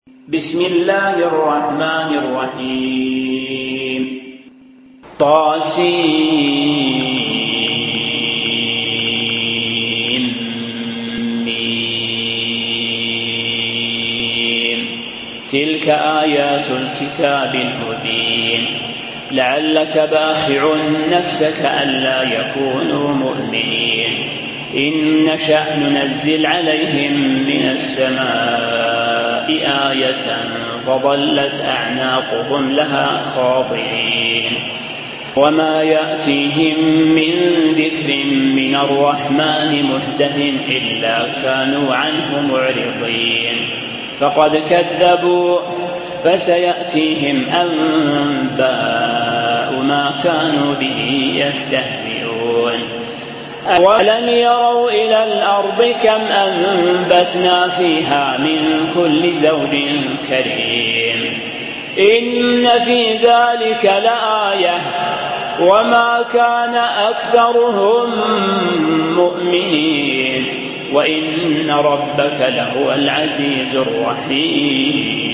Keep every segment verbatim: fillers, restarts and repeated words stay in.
بسم الله الرحمن الرحيم. طاسين ميم. تلك آيات الكتاب المبين. لعلك باخع نفسك ألا يكونوا مؤمنين إن نشأ ننزل عليهم من السماء آية فظلت أعناقهم لها خاضعين وما يأتيهم من ذكر من الرحمن محدث إلا كانوا عنه معرضين فقد كذبوا فسيأتيهم أنباء ما كانوا به يستهزئون. أولم يروا إلى الأرض كم أنبتنا فيها من كل زوج كريم إن في ذلك لآية وما كان أكثرهم مؤمنين وإن ربك لهو العزيز الرحيم.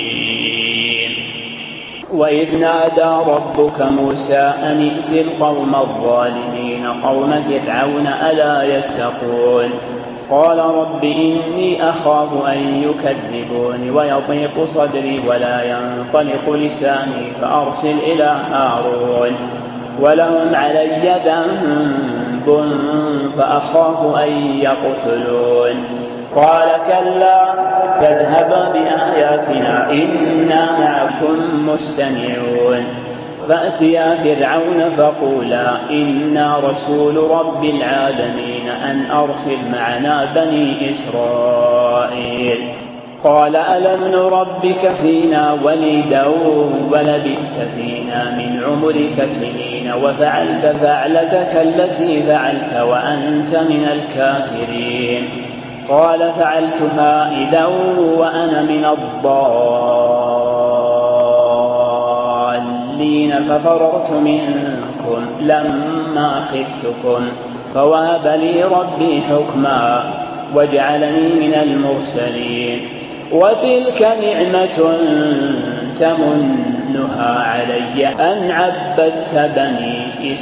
وإذ نادى ربك موسى أن ائت القوم الظالمين قوم فرعون ألا يتقون قال رب إني أخاف أن يكذبون ويضيق صدري ولا ينطلق لساني فأرسل إلى هارون ولهم علي ذنب فأخاف أن يقتلون قال كلا فاذهبا بآياتنا إنا معكم مستمعون فأتيا فرعون فقولا إنا رسول رب العالمين أن أرسل معنا بني إسرائيل قال ألم نربك فينا وليدا ولبثت فينا من عمرك سنين وفعلت فعلتك التي فعلت وأنت من الكافرين قال فعلتها إذا وأنا من الضالين ففررت منكم لما خفتكم فوهب لي ربي حكما وجعلني من المرسلين وتلك نعمة تمنها علي أن عبدت بني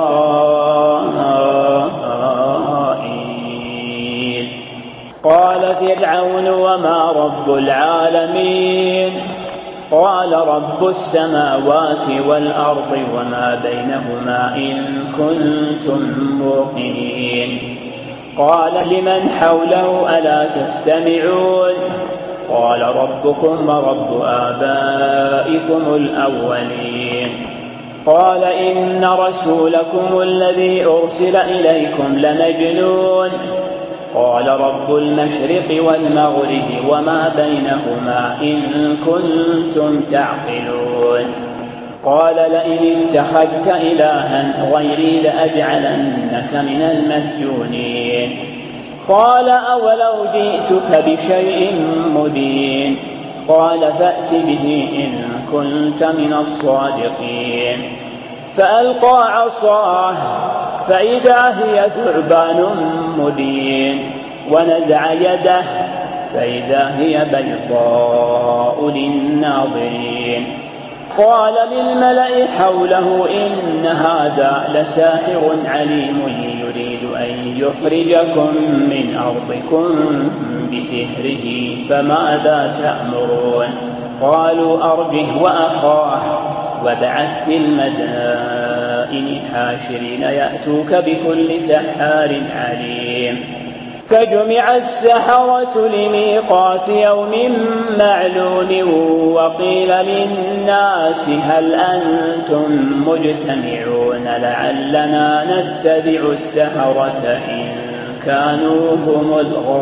إسرائيل. قال فرعون وما رب العالمين قال رب السماوات والأرض وما بينهما إن كنتم موقنين. قال لمن حوله ألا تستمعون قال ربكم ورب آبائكم الأولين. قال إن رسولكم الذي أرسل إليكم لمجنون قال رب المشرق والمغرب وما بينهما إن كنتم تعقلون. قال لئن اتخذت إلها غيري لأجعلنك من المسجونين. قال أولو جئتك بشيء مبين قال فأت به إن كنت من الصادقين. فألقى عصاه فإذا هي ثعبان مبين ونزع يده فإذا هي بيضاء للناظرين. قال للملأ حوله إن هذا لساحر عليم يريد أن يخرجكم من أرضكم بسحره فماذا تأمرون. قالوا أرجه وأخاه وابعث في المدائن حاشرين يأتوك بكل سحار عليم. فجمع السحرة لميقات يوم معلوم وقيل للناس هل أنتم مجتمعون لعلنا نتبع السحرة إن كانوا هم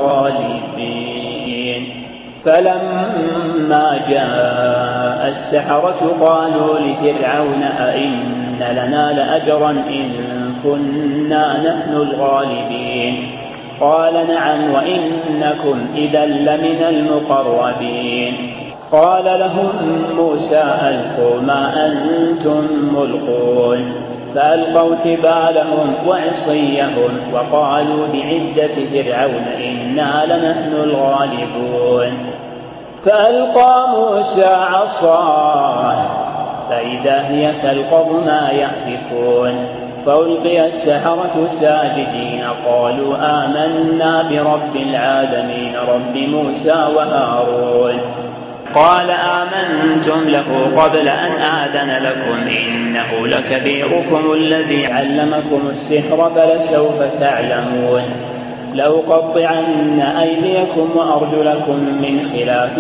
الغالبين. فلما جاء السحرة قالوا لفرعون أئن لنا لأجرا إن كنا نحن الغالبين. قال نعم وإنكم إذا لمن المقربين. قال لهم موسى ألقوا ما أنتم ملقون فألقوا حبالهم وعصيهم وقالوا بعزة فرعون إنا لنحن الغالبون. فألقى موسى عصاه فإذا هي تلقف ما يأفكون فألقي السحرة ساجدين قالوا آمنا برب العالمين رب موسى وهارون. قال آمنتم له قبل أن آذن لكم إنه لكبيركم الذي علمكم السحر فلسوف تعلمون لأقطعن أيديكم وأرجلكم من خلاف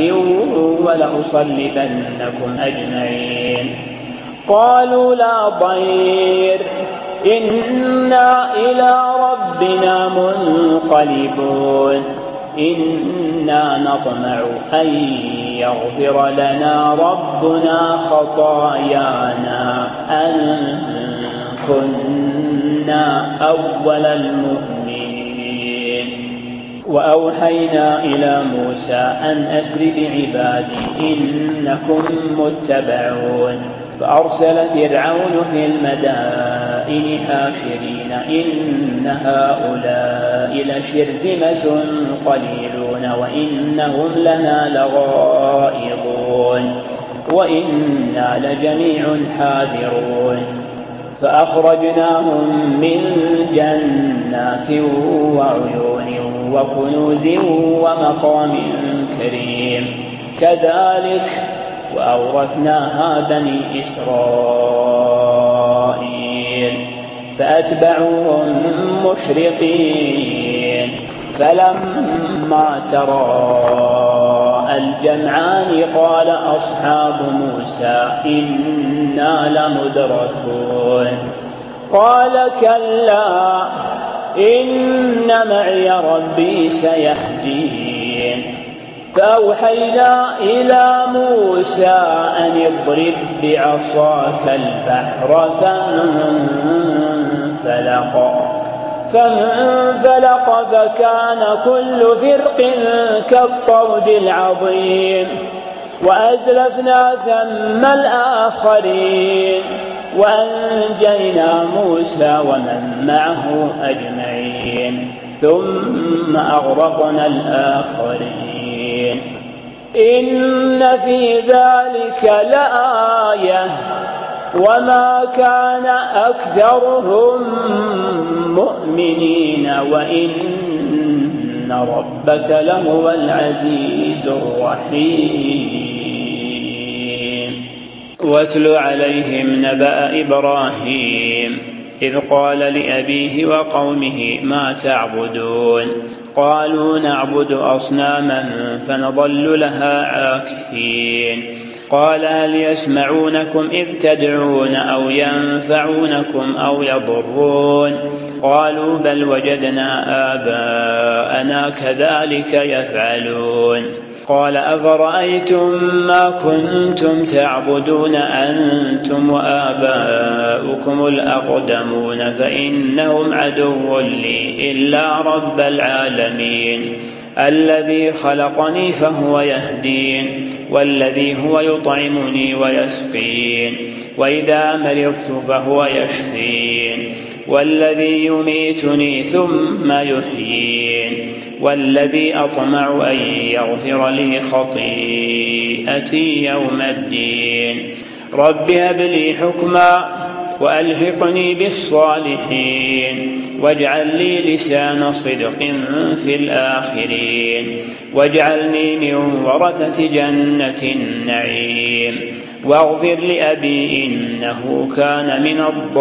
ولأصلبنكم أجمعين. قالوا لا ضير إنا إلى ربنا منقلبون إنا نطمع أن يغفر لنا ربنا خطايانا أن كنا أول المؤمنين. وأوحينا إلى موسى أن أسر بعبادي إنكم متبعون فأرسل فرعون في المدائن حاشرين إن هؤلاء لشرذمة قليلون وإنهم لنا لغائظون وإنا لجميع حاذرون. فأخرجناهم من جنات وعيون وكنوز ومقام كريم كذلك وأورثناها بني إسرائيل فأتبعوهم مشرقين فلما تراءى الجمعان قال أصحاب موسى إنا لمدركون قال كلا إن معي ربي سيهدين. فأوحينا إلى موسى أن اضرب بعصاك البحر فانفلق فانفلق فكان كل فرق كالطود العظيم وأزلفنا ثم الآخرين وأنجينا موسى ومن معه أجمعين ثم أغرقنا الآخرين. إن في ذلك لآية وما كان أكثرهم مؤمنين وإن ربك لهو العزيز الرحيم. واتل عليهم نبأ إبراهيم إذ قال لأبيه وقومه ما تعبدون قالوا نعبد أصناما فنظل لها عاكفين قال هل يسمعونكم إذ تدعون أو ينفعونكم أو يضرون قالوا بل وجدنا آباءنا كذلك يفعلون قال أفرأيتم ما كنتم تعبدون أنتم وآباؤكم الأقدمون فإنهم عدو لي إلا رب العالمين الذي خلقني فهو يهدين والذي هو يطعمني ويسقين وإذا مرضت فهو يشفين والذي يميتني ثم يحيين والذي أطمع أن يغفر لي خطيئتي يوم الدين رب هب لي حكما وألحقني بالصالحين واجعل لي لسان صدق في الآخرين واجعلني من ورثة جنة النعيم واغفر لأبي إنه كان من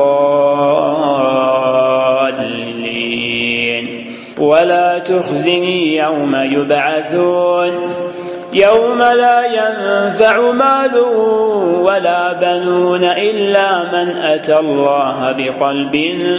الضالين ولا تخزني يوم يبعثون يوم لا ينفع مال ولا بنون إلا من أتى الله بقلب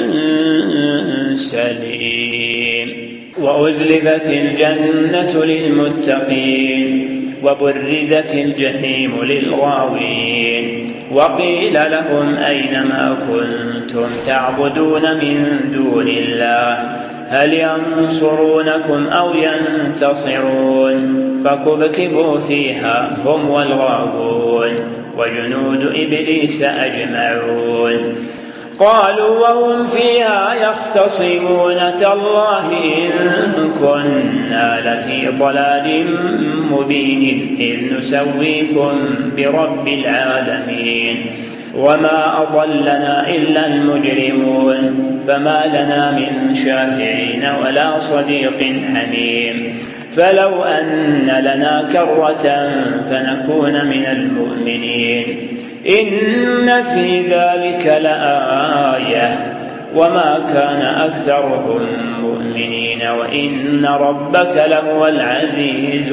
سليم. وأزلفت الجنة للمتقين وبرزت الجحيم للغاوين وقيل لهم أين ما كنتم تعبدون من دون الله هل ينصرونكم أو ينتصرون فكبكبوا فيها هم والغاوون وجنود إبليس أجمعون قالوا وهم فيها يختصمون تالله إن كنا لفي ضلال مبين إذ نسويكم برب العالمين وما أضلنا إلا المجرمون فما لنا من شافعين ولا صديق حميم فلو أن لنا كرة فنكون من المؤمنين إن في ذلك لآية وما كان أكثرهم مؤمنين وإن ربك لهو العزيز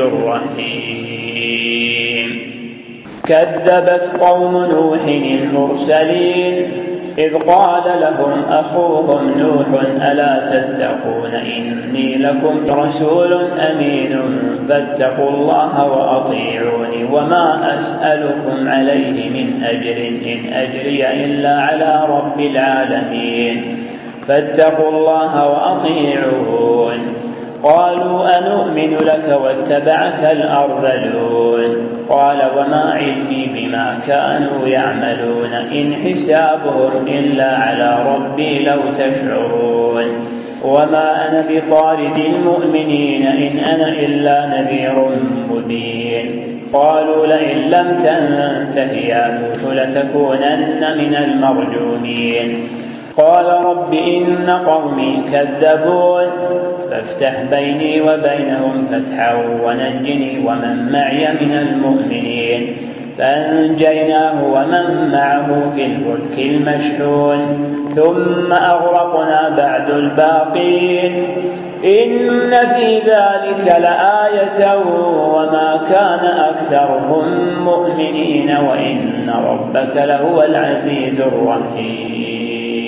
الرحيم. كذبت قوم نوح المرسلين إذ قال لهم أخوهم نوح ألا تتقون إني لكم رسول أمين فاتقوا الله وأطيعوني وما أسألكم عليه من أجر إن أجري إلا على رب العالمين فاتقوا الله وأطيعون. قالوا أنؤمن لك واتبعك الأرذلون قال وما علمي بما كانوا يعملون إن حسابهم إلا على ربي لو تشعرون وما أنا بطارد المؤمنين إن أنا إلا نذير مبين. قالوا لئن لم تنته يا نوح لتكونن من المرجومين قال رب إن قومي كذبون فافتح بيني وبينهم فتحا ونجني ومن معي من المؤمنين فأنجيناه ومن معه في الفلك المشحون ثم أغرقنا بعد الباقين إن في ذلك لآية وما كان أكثرهم مؤمنين وإن ربك لهو العزيز الرحيم.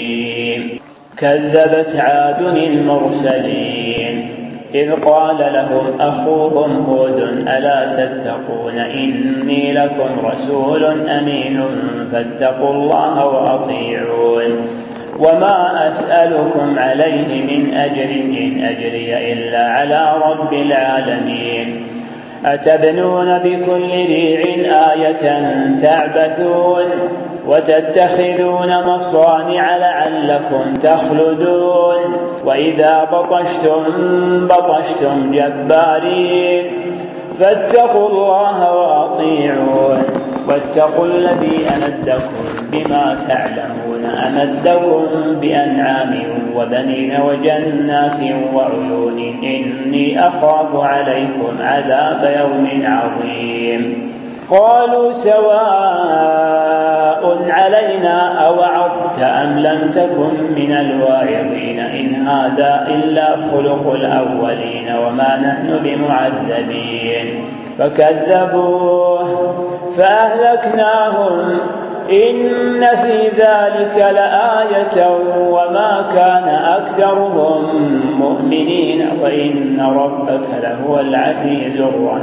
كذبت عاد المرسلين إذ قال لهم أخوهم هود ألا تتقون إني لكم رسول أمين فاتقوا الله وأطيعون وما أسألكم عليه من أجر إن أجري إلا على رب العالمين أتبنون بكل ريع آية تعبثون وتتخذون مصانع لعلكم تخلدون وإذا بطشتم بطشتم جبارين فاتقوا الله وأطيعون واتقوا الذي أمدكم بما تعلمون أمدكم بأنعام وبنين وجنات وعيون إني أخاف عليكم عذاب يوم عظيم. قالوا سواء علينا أوعظت أم لم تكن من الواعظين إن هذا إلا خلق الأولين وما نحن بمعذبين فكذبوه فأهلكناهم إن في ذلك لآية وما كان أكثرهم مؤمنين وإن ربك لهو العزيز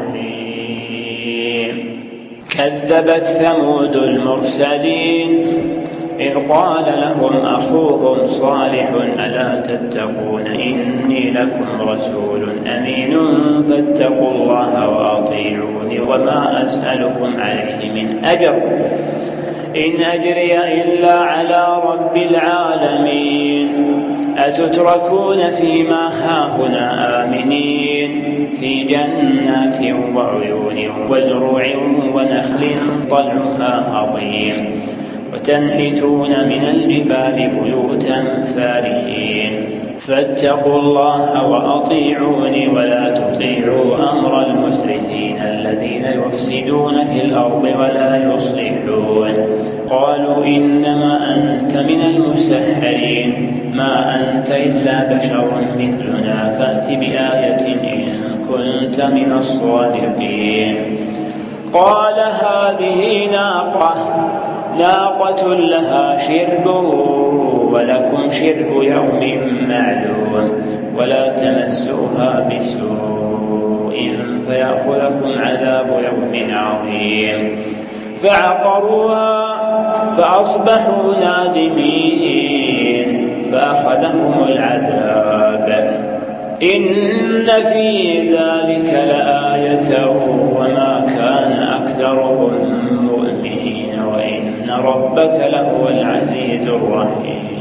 الرحيم. كذبت ثمود المرسلين إذ قال لهم أخوهم صالح ألا تتقون إني لكم رسول أمين فاتقوا الله وأطيعوني وما أسألكم عليه من أجر إن أجري إلا على رب العالمين أتتركون فيما هاهنا آمنين في جنات وعيون وزروع ونخل طلعها هضيم وتنحتون من الجبال بيوتا فارهين فاتقوا الله وأطيعوني ولا تطيعوا أمر المسرفين الذين يفسدون في الأرض ولا يصلحون. قالوا إنما أنت من المسحرين ما أنت إلا بشر مثلنا فأت بآية إن كنت من الصادقين. قال هذه ناقة ناقة لها شرب ولكم شرب يوم معلوم ولا تمسوها بسوء فيأخذكم عذاب يوم عظيم. فعقروها فأصبحوا نادمين فأخذهم العذاب إن في ذلك لآية وما كان أكثرهم مؤمنين وإن ربك لهو العزيز الرحيم.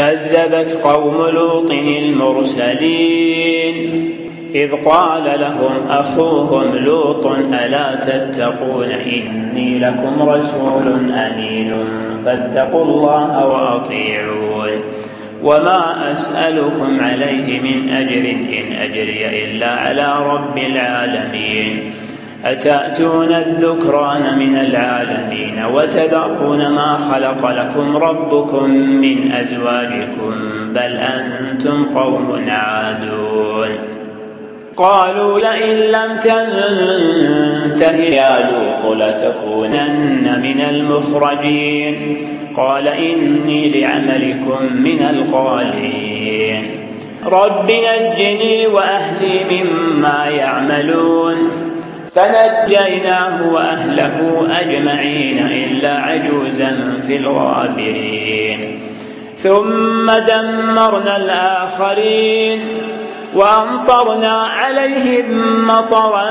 كذبت قوم لوط المرسلين إذ قال لهم أخوهم لوط ألا تتقون إني لكم رسول أمين فاتقوا الله وأطيعون وما أسألكم عليه من أجر إن أجري إلا على رب العالمين أتأتون الذكران من العالمين وتذرون ما خلق لكم ربكم من أزواجكم بل أنتم قوم عادون قالوا لئن لم تنته يا لوط لتكونن من المخرجين قال إني لعملكم من القالين رب نجني وأهلي مما يعملون فنجيناه وأهله أجمعين إلا عجوزا في الغابرين ثم دمرنا الآخرين وأمطرنا عليهم مطرا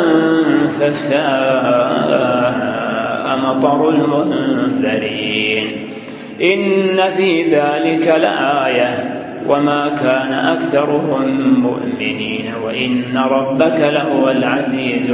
فساء مطر المنذرين إن في ذلك لآية وما كان أكثرهم مؤمنين وإن ربك لهو العزيز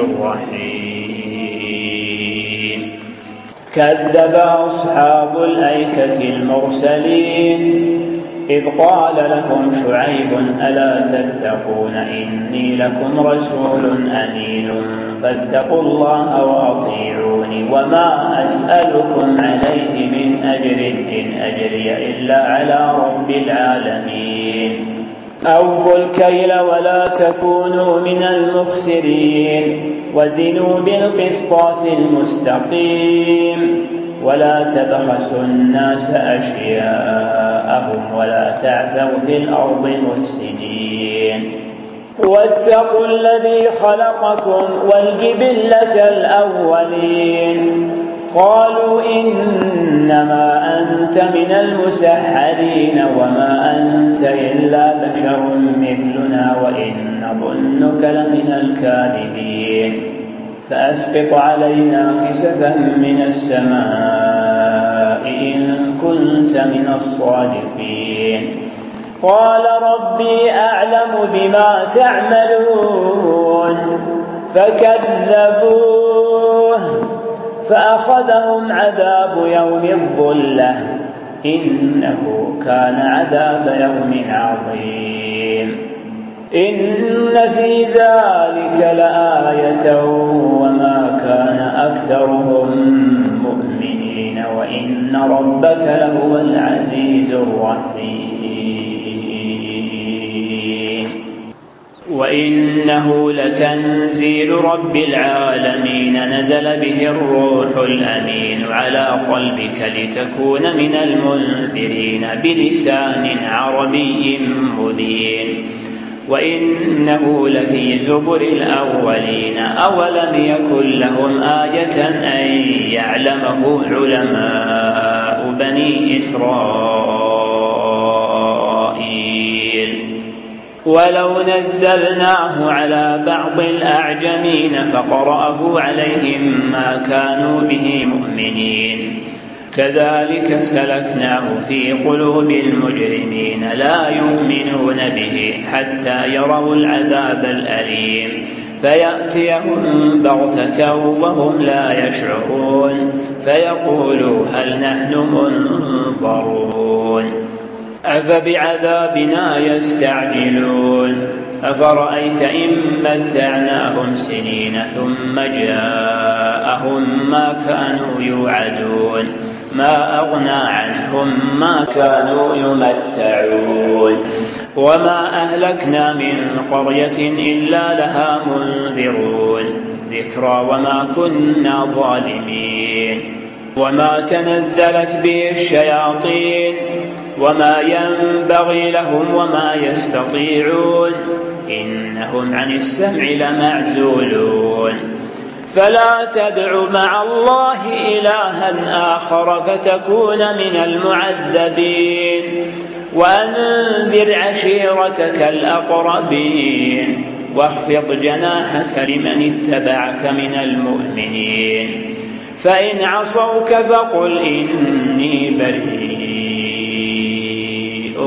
الرحيم كذب أصحاب الأيكة المرسلين إذ قال لهم شعيب ألا تتقون إني لكم رسول أمين فاتقوا الله وأطيعوني وما أسألكم عليه من أجر إن أجري إلا على رب العالمين أوفوا الكيل ولا تكونوا من المخسرين وزنوا بالقسطاس المستقيم ولا تبخسوا الناس أشياءهم ولا تعثوا في الأرض مفسدين واتقوا الذي خلقكم والجبلة الأولين قالوا إنما أنت من المسحرين وما أنت إلا بشر مثلنا وإن نظنك لمن الكاذبين فأسقط علينا كسفا من السماء إن كنت من الصادقين قال ربي أعلم بما تعملون فكذبوه فأخذهم عذاب يوم الظلة إنه كان عذاب يوم عظيم إن في ذلك لآية وما كان أكثرهم مؤمنين وإن ربك لهو العزيز الرحيم وإنه لتنزيل رب العالمين نزل به الروح الأمين على قلبك لتكون من المنذرين بلسان عربي مبين وإنه لفي زبر الأولين أولم يكن لهم آية أن يعلمه علماء بني إسرائيل ولو نزلناه على بعض الأعجمين فقرأه عليهم ما كانوا به مؤمنين كذلك سلكناه في قلوب المجرمين لا يؤمنون به حتى يروا العذاب الأليم فيأتيهم بغتة وهم لا يشعرون فيقولوا هل نحن منظرون أفبعذابنا يستعجلون أفرأيت إن متعناهم سنين ثم جاءهم ما كانوا يوعدون ما أغنى عنهم ما كانوا يمتعون وما أهلكنا من قرية إلا لها منذرون ذكرى وما كنا ظالمين وما تنزلت به الشياطين وما ينبغي لهم وما يستطيعون إنهم عن السمع لمعزولون فلا تدع مع الله إلها آخر فتكون من المعذبين وأنذر عشيرتك الأقربين واخفض جناحك لمن اتبعك من المؤمنين فإن عصوك فقل إني بريء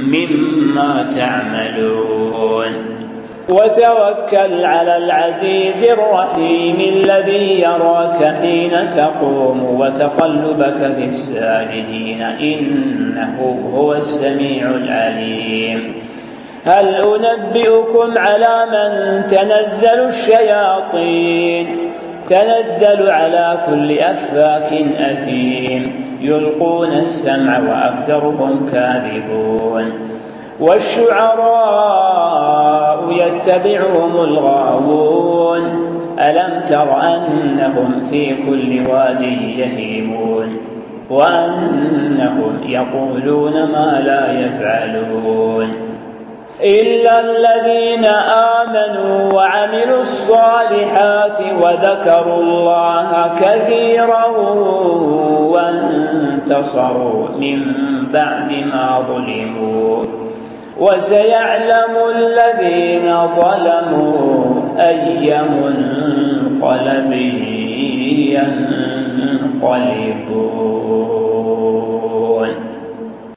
مما تعملون وتوكل على العزيز الرحيم الذي يراك حين تقوم وتقلبك في الساجدين إنه هو السميع العليم هل أنبئكم على من تنزل الشياطين تنزل على كل أفاك أثيم يلقون السمع وأكثرهم كاذبون والشعراء يتبعهم الغاوون ألم تر أنهم في كل واد يهيمون وأنهم يقولون ما لا يفعلون إلا الذين آمنوا وعملوا الصالحات وذكروا الله كثيرا وانتصروا من بعد ما ظلموا وسيعلم الذين ظلموا أي منقلب ينقلبون.